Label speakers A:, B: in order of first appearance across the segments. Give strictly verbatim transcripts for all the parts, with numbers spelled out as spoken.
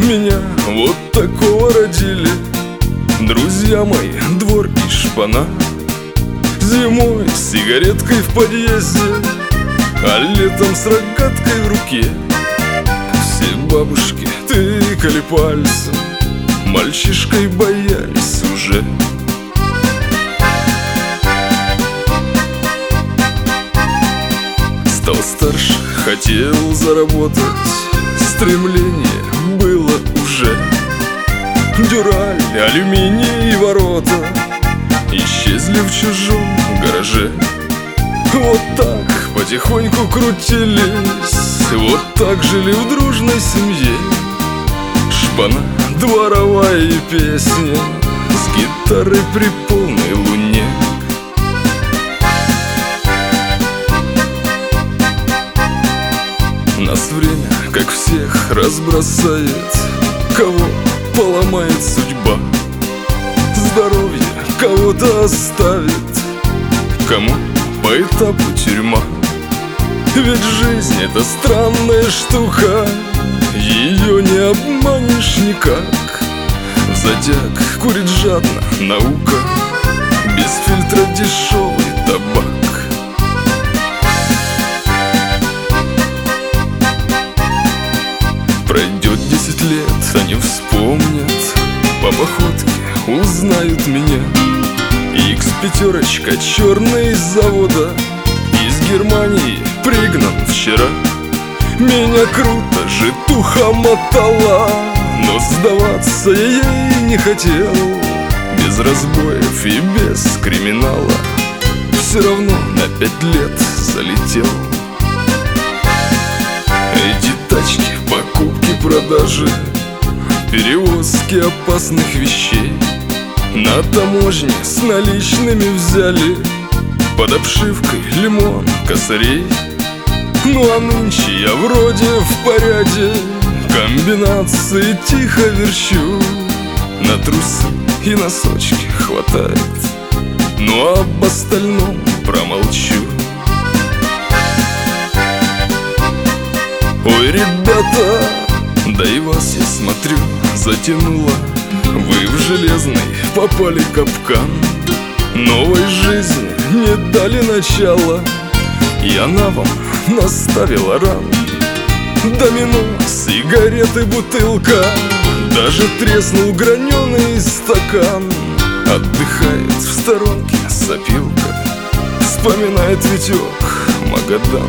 A: меня вот такого родили. Друзья мои, двор и шпана. Зимой с сигареткой в подъезде, а летом с рогаткой в руке. Все бабушки тыкали пальцем, мальчишкой боялись уже. Стал старше, хотел заработать, стремление было уже. Дюраль, алюминий и ворота исчезли в чужом гараже. Вот так потихоньку крутились, вот так жили в дружной семье. Шпана, дворовая и песня, с гитарой при полной луне. Нас время, как всех, разбросает, кого поломает судьба. Здоровье кого-то оставит, кому по этапу тюрьма. Ведь жизнь — это странная штука, ее не обманешь никак. В зодиак курит жадно наука, без фильтра дешевый табак. Пройдет десять лет, они вспомнят, по походке узнают меня. Икс пятерочка черная из завода, из Германии пригнан вчера. Меня круто житуха мотала, но сдаваться я ей не хотел. Без разбоев и без криминала все равно на пять лет залетел. Эти тачки, покупки, продажи, перевозки опасных вещей на таможне с наличными взяли, под обшивкой лимон, косарей. Ну а нынче я вроде в порядке, комбинации тихо верчу, на трусы и носочки хватает, ну об остальном промолчу. Ой, ребята, да и вас, я смотрю, затянуло. Вы в железный попали капкан, новой жизни не дали начала, и она вам наставила ран. Домино, сигареты, бутылка, даже треснул граненый стакан. Отдыхает в сторонке сопилка, вспоминает Витек Магадан.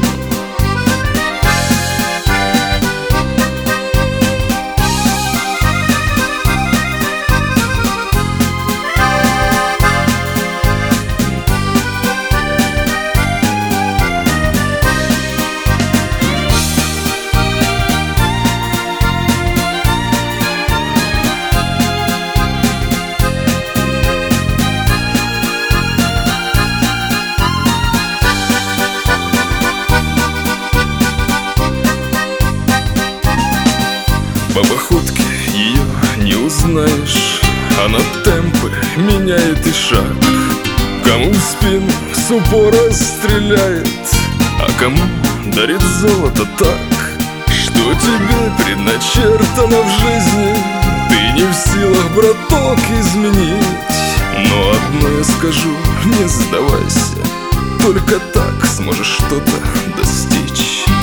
A: По походке ее не узнаешь, она темпы меняет и шаг. Кому в спину с упора стреляет, а кому дарит золото так, что тебе предначертано в жизни ты не в силах, браток, изменить. Но одно я скажу, не сдавайся, только так сможешь что-то достичь.